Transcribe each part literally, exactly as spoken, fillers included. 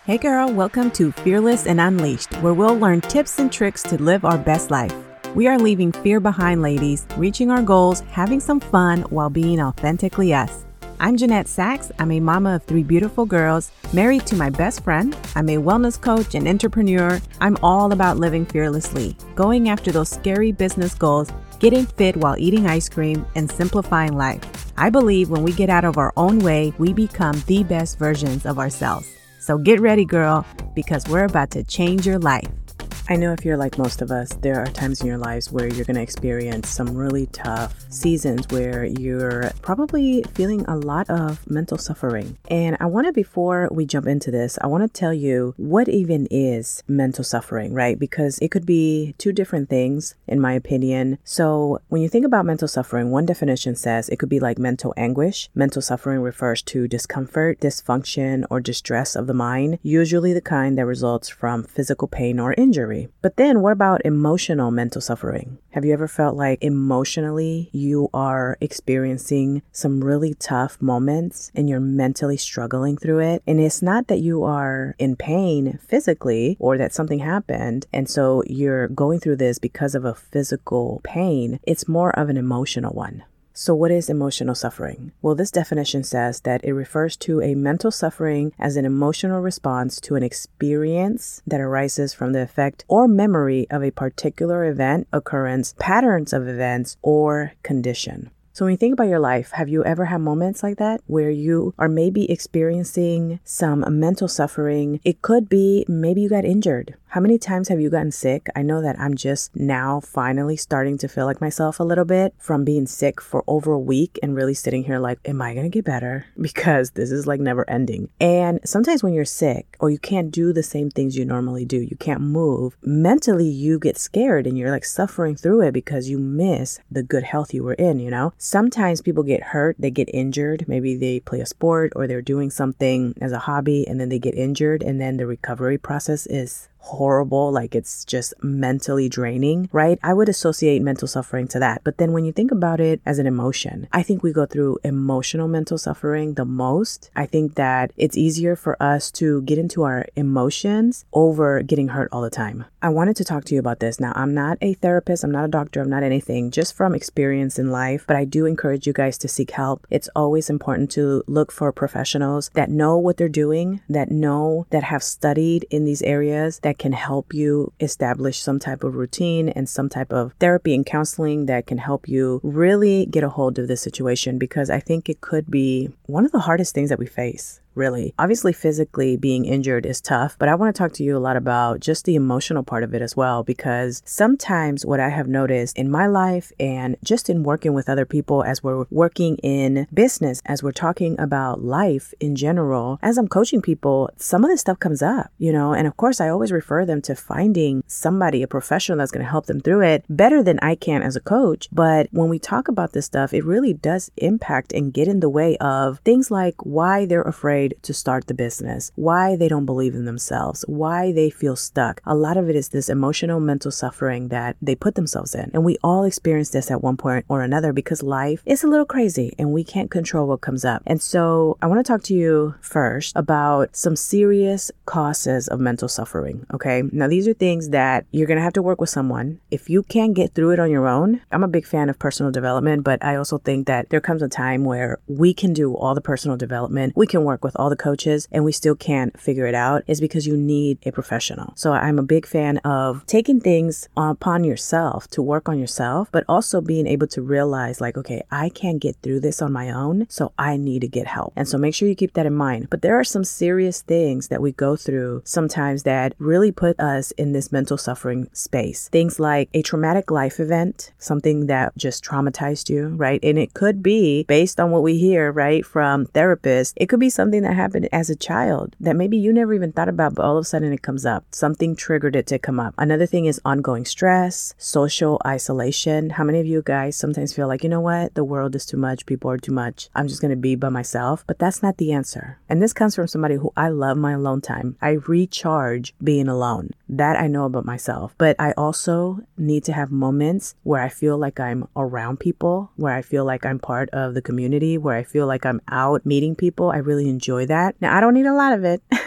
Hey girl, welcome to Fearless and Unleashed, where we'll learn tips and tricks to live our best life. We are leaving fear behind, ladies, reaching our goals, having some fun while being authentically us. I'm Jeanette Sachs. I'm a mama of three beautiful girls, married to my best friend. I'm a wellness coach and entrepreneur. I'm all about living fearlessly, going after those scary business goals, getting fit while eating ice cream, and simplifying life. I believe when we get out of our own way, we become the best versions of ourselves. So get ready, girl, because we're about to change your life. I know if you're like most of us, there are times in your lives where you're going to experience some really tough seasons where you're probably feeling a lot of mental suffering. And I want to, before we jump into this, I want to tell you what even is mental suffering, right? Because it could be two different things, in my opinion. So when you think about mental suffering, one definition says it could be like mental anguish. Mental suffering refers to discomfort, dysfunction, or distress of the mind, usually the kind that results from physical pain or injury. But then what about emotional mental suffering? Have you ever felt like emotionally you are experiencing some really tough moments and you're mentally struggling through it? And it's not that you are in pain physically or that something happened and so you're going through this because of a physical pain. It's more of an emotional one. So what is emotional suffering? Well, this definition says that it refers to a mental suffering as an emotional response to an experience that arises from the effect or memory of a particular event, occurrence, patterns of events, or condition. So when you think about your life, have you ever had moments like that where you are maybe experiencing some mental suffering? It could be maybe you got injured. How many times have you gotten sick? I know that I'm just now finally starting to feel like myself a little bit from being sick for over a week and really sitting here like, am I going to get better? Because this is like never ending. And sometimes when you're sick or you can't do the same things you normally do, you can't move, mentally you get scared and you're like suffering through it because you miss the good health you were in, you know? Sometimes people get hurt, they get injured. Maybe they play a sport or they're doing something as a hobby and then they get injured and then the recovery process is horrible, like it's just mentally draining, right? I would associate mental suffering to that. But then when you think about it as an emotion, I think we go through emotional mental suffering the most. I think that it's easier for us to get into our emotions over getting hurt all the time. I wanted to talk to you about this. Now, I'm not a therapist, I'm not a doctor, I'm not anything, just from experience in life, but I do encourage you guys to seek help. It's always important to look for professionals that know what they're doing, that know, that have studied in these areas, that can help you establish some type of routine and some type of therapy and counseling that can help you really get a hold of this situation, because I think it could be one of the hardest things that we face. Really. Obviously, physically being injured is tough, but I want to talk to you a lot about just the emotional part of it as well, because sometimes what I have noticed in my life and just in working with other people as we're working in business, as we're talking about life in general, as I'm coaching people, some of this stuff comes up, you know, and of course, I always refer them to finding somebody, a professional that's going to help them through it better than I can as a coach. But when we talk about this stuff, it really does impact and get in the way of things like why they're afraid to start the business, why they don't believe in themselves, why they feel stuck. A lot of it is this emotional mental suffering that they put themselves in. And we all experience this at one point or another because life is a little crazy and we can't control what comes up. And so I want to talk to you first about some serious causes of mental suffering. Okay. Now, these are things that you're going to have to work with someone. If you can't get through it on your own, I'm a big fan of personal development, but I also think that there comes a time where we can do all the personal development. We can work with all the coaches and we still can't figure it out, is because you need a professional. So I'm a big fan of taking things upon yourself to work on yourself, but also being able to realize like, okay, I can't get through this on my own, so I need to get help. And so make sure you keep that in mind. But there are some serious things that we go through sometimes that really put us in this mental suffering space. Things like a traumatic life event, something that just traumatized you, right? And it could be based on what we hear, right, from therapists. It could be something that happened as a child that maybe you never even thought about, but all of a sudden it comes up. Something triggered it to come up. Another thing is ongoing stress, social isolation. How many of you guys sometimes feel like, you know what, the world is too much, people are too much, I'm just going to be by myself? But that's not the answer. And this comes from somebody who I love my alone time. I recharge being alone. That I know about myself. But I also need to have moments where I feel like I'm around people, where I feel like I'm part of the community, where I feel like I'm out meeting people. I really enjoy that. Now, I don't need a lot of it.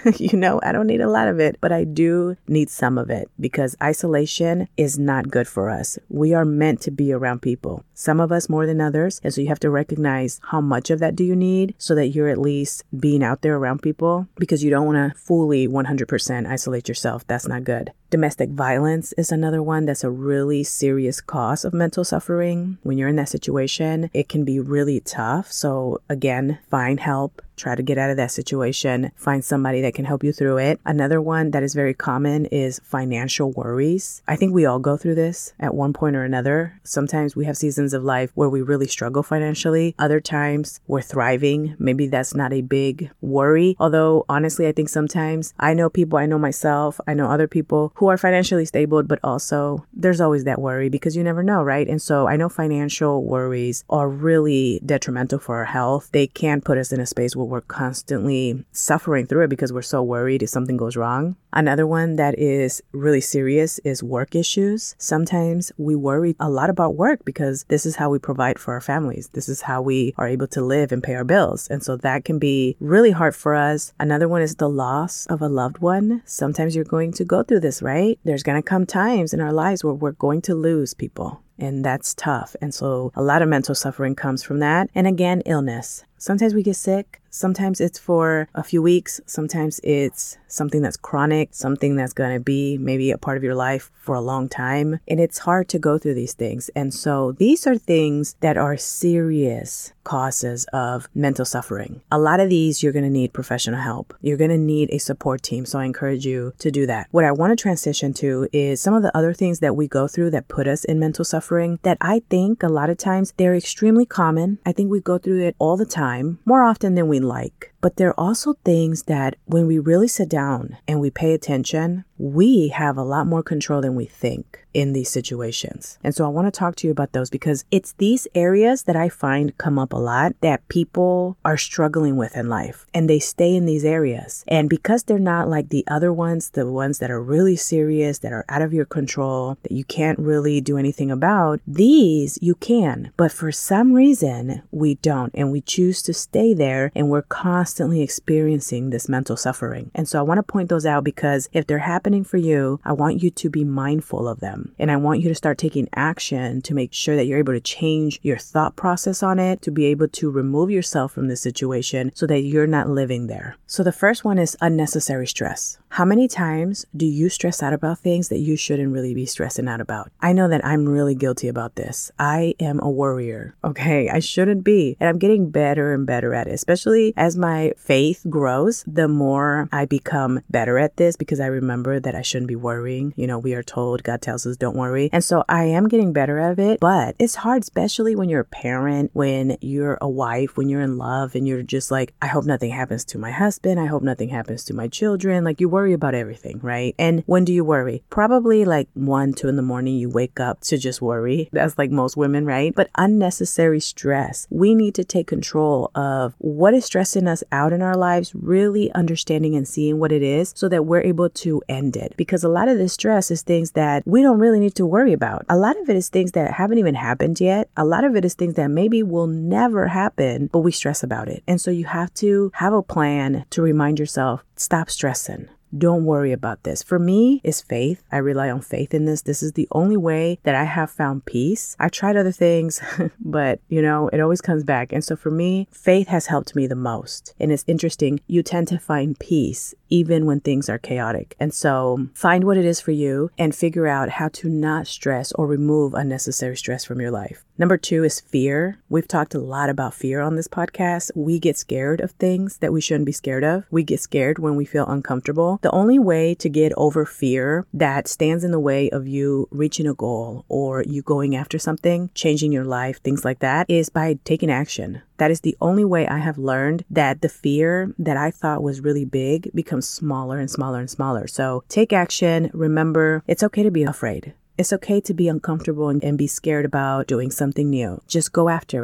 You know, I don't need a lot of it, but I do need some of it because isolation is not good for us. We are meant to be around people, some of us more than others. And so you have to recognize how much of that do you need so that you're at least being out there around people, because you don't want to fully one hundred percent isolate yourself. That's not good. Domestic violence is another one that's a really serious cause of mental suffering. When you're in that situation, it can be really tough. So again, find help. Try to get out of that situation. Find somebody that can help you through it. Another one that is very common is financial worries. I think we all go through this at one point or another. Sometimes we have seasons of life where we really struggle financially. Other times we're thriving. Maybe that's not a big worry. Although honestly, I think sometimes I know people, I know myself, I know other people who are financially stable, but also there's always that worry because you never know, right? And so I know financial worries are really detrimental for our health. They can put us in a space where we're constantly suffering through it because we're so worried if something goes wrong. Another one that is really serious is work issues. Sometimes we worry a lot about work because this is how we provide for our families. This is how we are able to live and pay our bills. And so that can be really hard for us. Another one is the loss of a loved one. Sometimes you're going to go through this, right? There's going to come times in our lives where we're going to lose people. And that's tough. And so a lot of mental suffering comes from that. And again, illness. Sometimes we get sick. Sometimes it's for a few weeks. Sometimes it's something that's chronic, something that's going to be maybe a part of your life for a long time. And it's hard to go through these things. And so these are things that are serious causes of mental suffering. A lot of these, you're going to need professional help. You're going to need a support team. So I encourage you to do that. What I want to transition to is some of the other things that we go through that put us in mental suffering that I think a lot of times they're extremely common. I think we go through it all the time, more often than we like. But there are also things that when we really sit down and we pay attention, we have a lot more control than we think in these situations. And so I want to talk to you about those because it's these areas that I find come up a lot that people are struggling with in life, and they stay in these areas. And because they're not like the other ones, the ones that are really serious, that are out of your control, that you can't really do anything about, these you can. But for some reason, we don't. And we choose to stay there, and we're constantly experiencing this mental suffering. And so I want to point those out because if they're happening for you, I want you to be mindful of them. And I want you to start taking action to make sure that you're able to change your thought process on it, to be able to remove yourself from the situation so that you're not living there. So the first one is unnecessary stress. How many times do you stress out about things that you shouldn't really be stressing out about? I know that I'm really guilty about this. I am a worrier. Okay, I shouldn't be. And I'm getting better and better at it, especially as my faith grows. The more I become better at this because I remember that I shouldn't be worrying. You know, we are told, God tells us don't worry. And so I am getting better at it, but it's hard, especially when you're a parent, when you're a wife, when you're in love and you're just like, I hope nothing happens to my husband. I hope nothing happens to my children. Like you worry about everything, right? And when do you worry? Probably like one, two in the morning, you wake up to just worry. That's like most women, right? But unnecessary stress. We need to take control of what is stressing us out in our lives, really understanding and seeing what it is so that we're able to end it. Because a lot of this stress is things that we don't really need to worry about. A lot of it is things that haven't even happened yet. A lot of it is things that maybe will never happen, but we stress about it. And so you have to have a plan to remind yourself, stop stressing. Don't worry about this. For me, it's faith. I rely on faith in this. This is the only way that I have found peace. I've tried other things, but you know, it always comes back. And so for me, faith has helped me the most. And it's interesting. You tend to find peace even when things are chaotic. And so find what it is for you and figure out how to not stress or remove unnecessary stress from your life. Number two is fear. We've talked a lot about fear on this podcast. We get scared of things that we shouldn't be scared of. We get scared when we feel uncomfortable. The only way to get over fear that stands in the way of you reaching a goal or you going after something, changing your life, things like that, is by taking action. That is the only way I have learned that the fear that I thought was really big becomes smaller and smaller and smaller. So take action. Remember, it's okay to be afraid. It's okay to be uncomfortable and, and be scared about doing something new. Just go after it.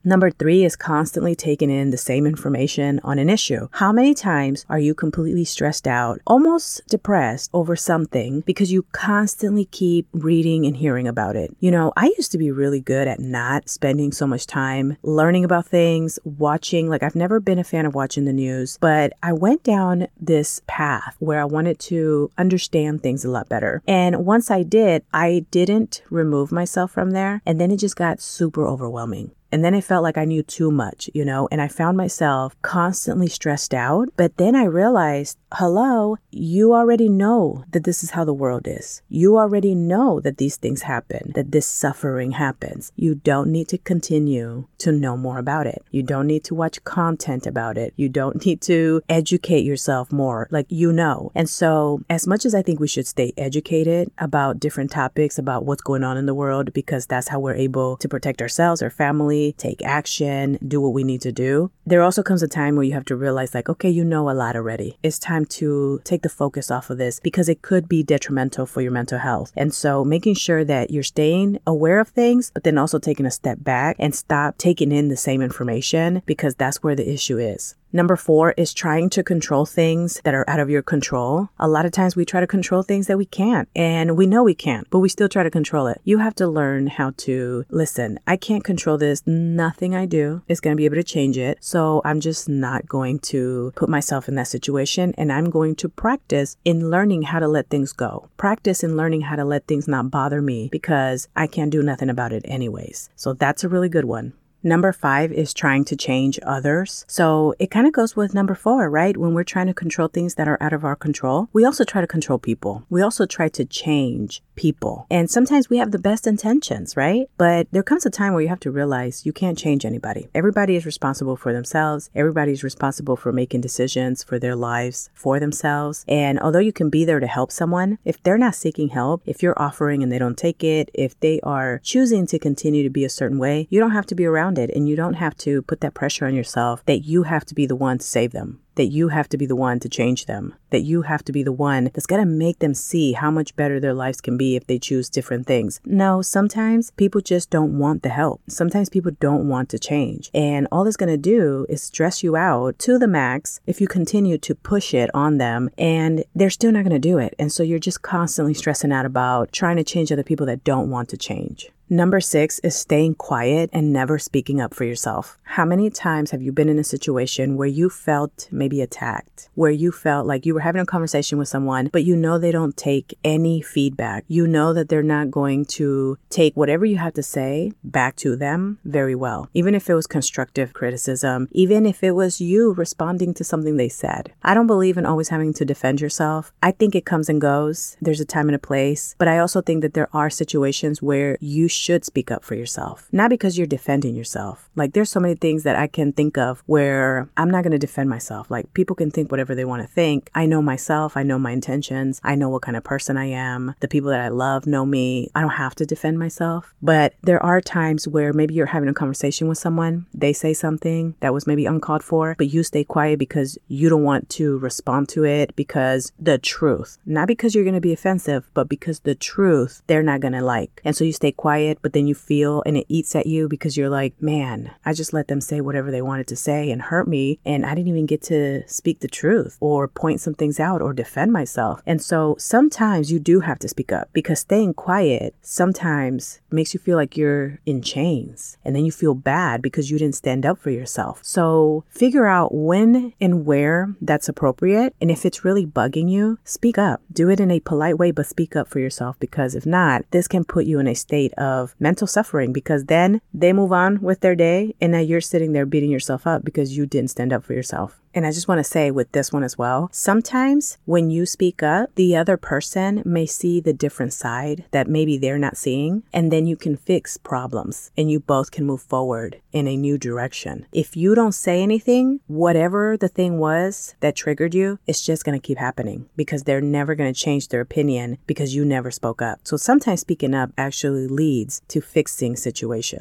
Number three is constantly taking in the same information on an issue. How many times are you completely stressed out, almost depressed over something because you constantly keep reading and hearing about it? You know, I used to be really good at not spending so much time learning about things, watching. Like, I've never been a fan of watching the news, but I went down this path where I wanted to understand things a lot better. And once I did, I didn't remove myself from there. And then it just got super overwhelming. And then it felt like I knew too much, you know, and I found myself constantly stressed out. But then I realized, hello, you already know that this is how the world is. You already know that these things happen, that this suffering happens. You don't need to continue to know more about it. You don't need to watch content about it. You don't need to educate yourself more, like, you know. And so as much as I think we should stay educated about different topics, about what's going on in the world, because that's how we're able to protect ourselves, our family, take action, do what we need to do. There also comes a time where you have to realize, like, okay, you know a lot already. It's time to take the focus off of this because it could be detrimental for your mental health. And so making sure that you're staying aware of things, but then also taking a step back and stop taking in the same information, because that's where the issue is. Number four is trying to control things that are out of your control. A lot of times we try to control things that we can't, and we know we can't, but we still try to control it. You have to learn how to listen. I can't control this. Nothing I do is going to be able to change it. So I'm just not going to put myself in that situation, and I'm going to practice in learning how to let things go. Practice in learning how to let things not bother me because I can't do nothing about it anyways. So that's a really good one. Number five is trying to change others. So it kind of goes with number four, right? When we're trying to control things that are out of our control, we also try to control people. We also try to change people. And sometimes we have the best intentions, right? But there comes a time where you have to realize you can't change anybody. Everybody is responsible for themselves. Everybody's responsible for making decisions for their lives for themselves. And although you can be there to help someone, if they're not seeking help, if you're offering and they don't take it, if they are choosing to continue to be a certain way, you don't have to be around it, and you don't have to put that pressure on yourself that you have to be the one to save them, that you have to be the one to change them, that you have to be the one that's going to make them see how much better their lives can be if they choose different things. No, sometimes people just don't want the help. Sometimes people don't want to change. And all it's going to do is stress you out to the max if you continue to push it on them, and they're still not going to do it. And so you're just constantly stressing out about trying to change other people that don't want to change. Number six is staying quiet and never speaking up for yourself. How many times have you been in a situation where you felt maybe attacked, where you felt like you were having a conversation with someone, but you know they don't take any feedback? You know that they're not going to take whatever you have to say back to them very well, even if it was constructive criticism, even if it was you responding to something they said. I don't believe in always having to defend yourself. I think it comes and goes. There's a time and a place, but I also think that there are situations where you should speak up for yourself, not because you're defending yourself. Like, there's so many things that I can think of where I'm not going to defend myself. Like, people can think whatever they want to think. I know myself. I know my intentions. I know what kind of person I am. The people that I love know me. I don't have to defend myself. But there are times where maybe you're having a conversation with someone. They say something that was maybe uncalled for, but you stay quiet because you don't want to respond to it, because the truth, not because you're going to be offensive, but because the truth they're not going to like. And so you stay quiet. But then you feel, and it eats at you because you're like, man, I just let them say whatever they wanted to say and hurt me, and I didn't even get to speak the truth or point some things out or defend myself. And so sometimes you do have to speak up, because staying quiet sometimes makes you feel like you're in chains, and then you feel bad because you didn't stand up for yourself. So figure out when and where that's appropriate, and if it's really bugging you, speak up. Do it in a polite way, but speak up for yourself, because if not, this can put you in a state of of mental suffering, because then they move on with their day, and now you're sitting there beating yourself up because you didn't stand up for yourself. And I just want to say with this one as well, sometimes when you speak up, the other person may see the different side that maybe they're not seeing, and then you can fix problems and you both can move forward in a new direction. If you don't say anything, whatever the thing was that triggered you, it's just going to keep happening, because they're never going to change their opinion because you never spoke up. So sometimes speaking up actually leads to fixing situations.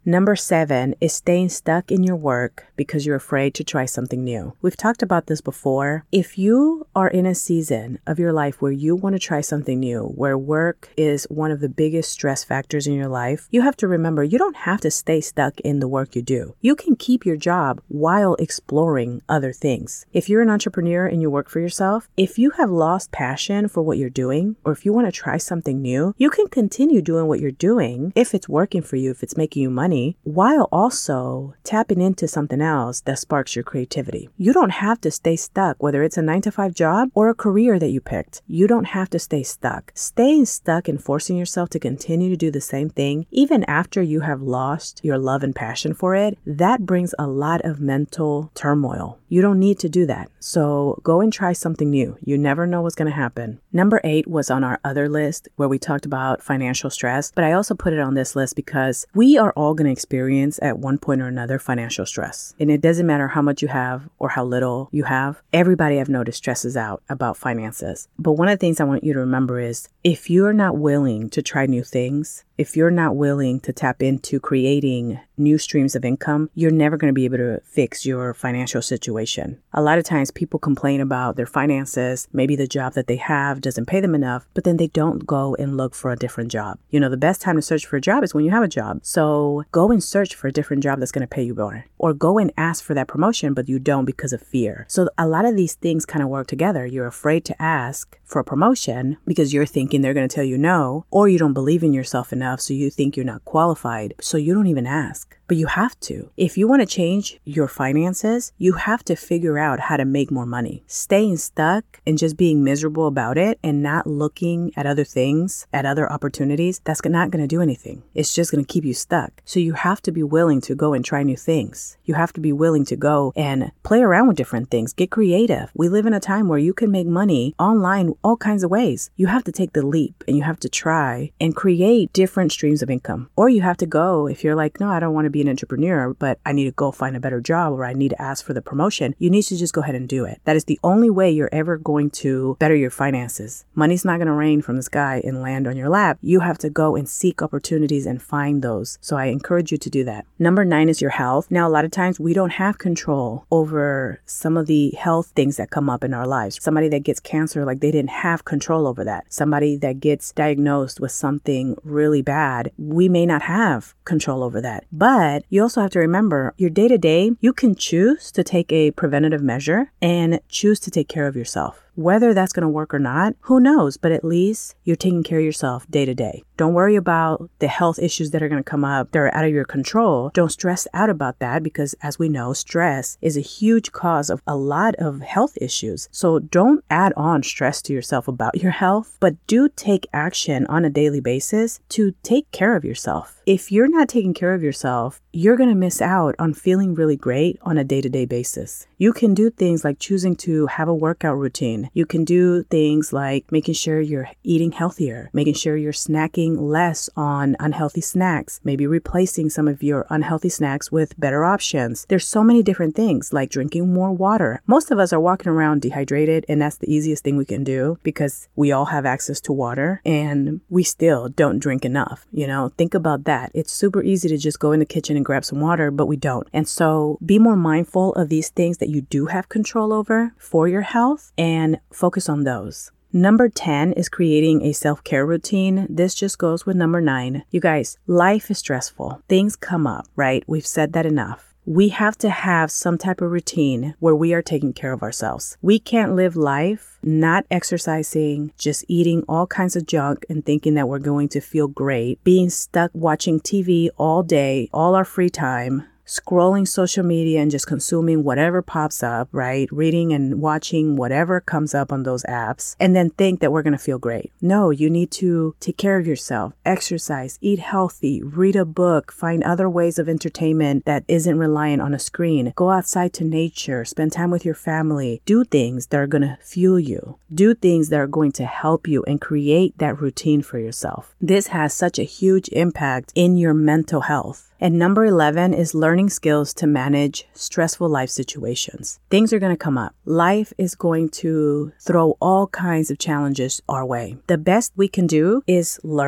Number seven is staying stuck in your work because you're afraid to try something new. We've talked about this before. If you are in a season of your life where you want to try something new, where work is one of the biggest stress factors in your life, you have to remember you don't have to stay stuck in the work you do. You can keep your job while exploring other things. If you're an entrepreneur and you work for yourself, if you have lost passion for what you're doing, or if you want to try something new, you can continue doing what you're doing if it's working for you, if it's making you money, while also tapping into something else that sparks your creativity. You don't have to stay stuck, whether it's a nine to five job or a career that you picked. You don't have to stay stuck. Staying stuck and forcing yourself to continue to do the same thing, even after you have lost your love and passion for it, that brings a lot of mental turmoil. You don't need to do that. So go and try something new. You never know what's going to happen. Number eight was on our other list where we talked about financial stress, but I also put it on this list because we are all going to experience at one point or another financial stress. And it doesn't matter how much you have or how little you have. Everybody I've noticed stresses out about finances. But one of the things I want you to remember is if you're not willing to try new things, if you're not willing to tap into creating new streams of income, you're never going to be able to fix your financial situation. A lot of times people complain about their finances. Maybe the job that they have doesn't pay them enough, but then they don't go and look for a different job. You know, the best time to search for a job is when you have a job. So go and search for a different job that's going to pay you more. Or go and ask for that promotion, but you don't because of fear. So a lot of these things kind of work together. You're afraid to ask for a promotion because you're thinking they're going to tell you no, or you don't believe in yourself enough. So you think you're not qualified. So you don't even ask. But you have to. If you want to change your finances, you have to figure out how to make more money. Staying stuck and just being miserable about it and not looking at other things, at other opportunities, that's not going to do anything. It's just going to keep you stuck. So you have to be willing to go and try new things. You have to be willing to go and play around with different things. Get creative. We live in a time where you can make money online all kinds of ways. You have to take the leap and you have to try and create different streams of income. Or you have to go, if you're like, no, I don't want to be an entrepreneur, but I need to go find a better job or I need to ask for the promotion, you need to just go ahead and do it. That is the only way you're ever going to better your finances. Money's not going to rain from the sky and land on your lap. You have to go and seek opportunities and find those. So I encourage you to do that. Number nine is your health. Now, a lot of times we don't have control over some of the health things that come up in our lives. Somebody that gets cancer, like they didn't have control over that. Somebody that gets diagnosed with something really bad, we may not have control over that. But you also have to remember your day to day, you can choose to take a preventative measure and choose to take care of yourself. Whether that's going to work or not, who knows? But at least you're taking care of yourself day to day. Don't worry about the health issues that are going to come up that are out of your control. Don't stress out about that because, as we know, stress is a huge cause of a lot of health issues. So don't add on stress to yourself about your health, but do take action on a daily basis to take care of yourself. If you're not taking care of yourself, you're going to miss out on feeling really great on a day-to-day basis. You can do things like choosing to have a workout routine. You can do things like making sure you're eating healthier, making sure you're snacking less on unhealthy snacks, maybe replacing some of your unhealthy snacks with better options. There's so many different things like drinking more water. Most of us are walking around dehydrated, and that's the easiest thing we can do because we all have access to water and we still don't drink enough. You know, think about that. It's super easy to just go in the kitchen and grab some water, but we don't. And so be more mindful of these things that you do have control over for your health and focus on those. Number ten is creating a self-care routine. This just goes with number nine. You guys, life is stressful. Things come up, right? We've said that enough. We have to have some type of routine where we are taking care of ourselves. We can't live life not exercising, just eating all kinds of junk and thinking that we're going to feel great, being stuck watching T V all day, all our free time, scrolling social media and just consuming whatever pops up, right? Reading and watching whatever comes up on those apps and then think that we're going to feel great. No, you need to take care of yourself, exercise, eat healthy, read a book, find other ways of entertainment that isn't reliant on a screen. Go outside to nature, spend time with your family, do things that are going to fuel you, do things that are going to help you and create that routine for yourself. This has such a huge impact in your mental health. And number eleven is learning skills to manage stressful life situations. Things are going to come up. Life is going to throw all kinds of challenges our way. The best we can do is learn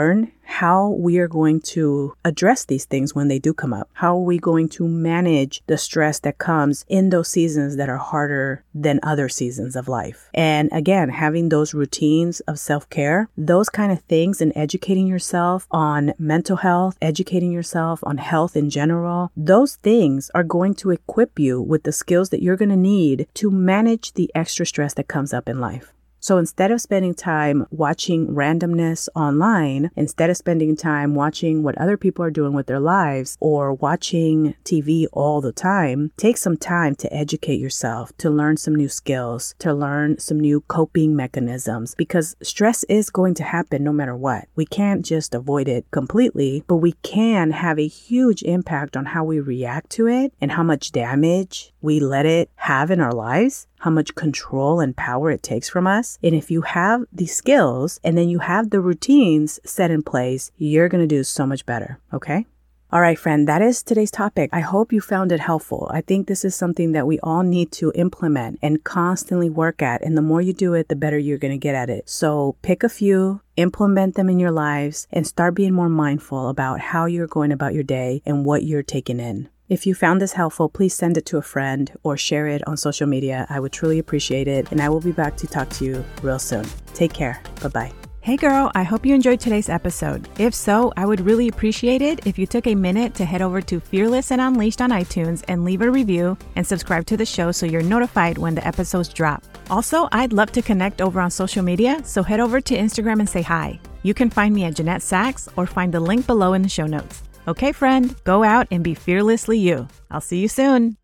how we are going to address these things when they do come up. How are we going to manage the stress that comes in those seasons that are harder than other seasons of life? And again, having those routines of self-care, those kind of things, and educating yourself on mental health, educating yourself on health in general, those things are going to equip you with the skills that you're going to need to manage the extra stress that comes up in life. So instead of spending time watching randomness online, instead of spending time watching what other people are doing with their lives or watching T V all the time, take some time to educate yourself, to learn some new skills, to learn some new coping mechanisms, because stress is going to happen no matter what. We can't just avoid it completely, but we can have a huge impact on how we react to it and how much damage we let it have in our lives, how much control and power it takes from us. And if you have the skills and then you have the routines set in place, you're going to do so much better. Okay? All right, friend, that is today's topic. I hope you found it helpful. I think this is something that we all need to implement and constantly work at. And the more you do it, the better you're going to get at it. So pick a few, implement them in your lives, and start being more mindful about how you're going about your day and what you're taking in. If you found this helpful, please send it to a friend or share it on social media. I would truly appreciate it. And I will be back to talk to you real soon. Take care. Bye-bye. Hey girl, I hope you enjoyed today's episode. If so, I would really appreciate it if you took a minute to head over to Fearless and Unleashed on iTunes and leave a review and subscribe to the show so you're notified when the episodes drop. Also, I'd love to connect over on social media, so head over to Instagram and say hi. You can find me at Jeanette Sachs or find the link below in the show notes. Okay, friend, go out and be fearlessly you. I'll see you soon.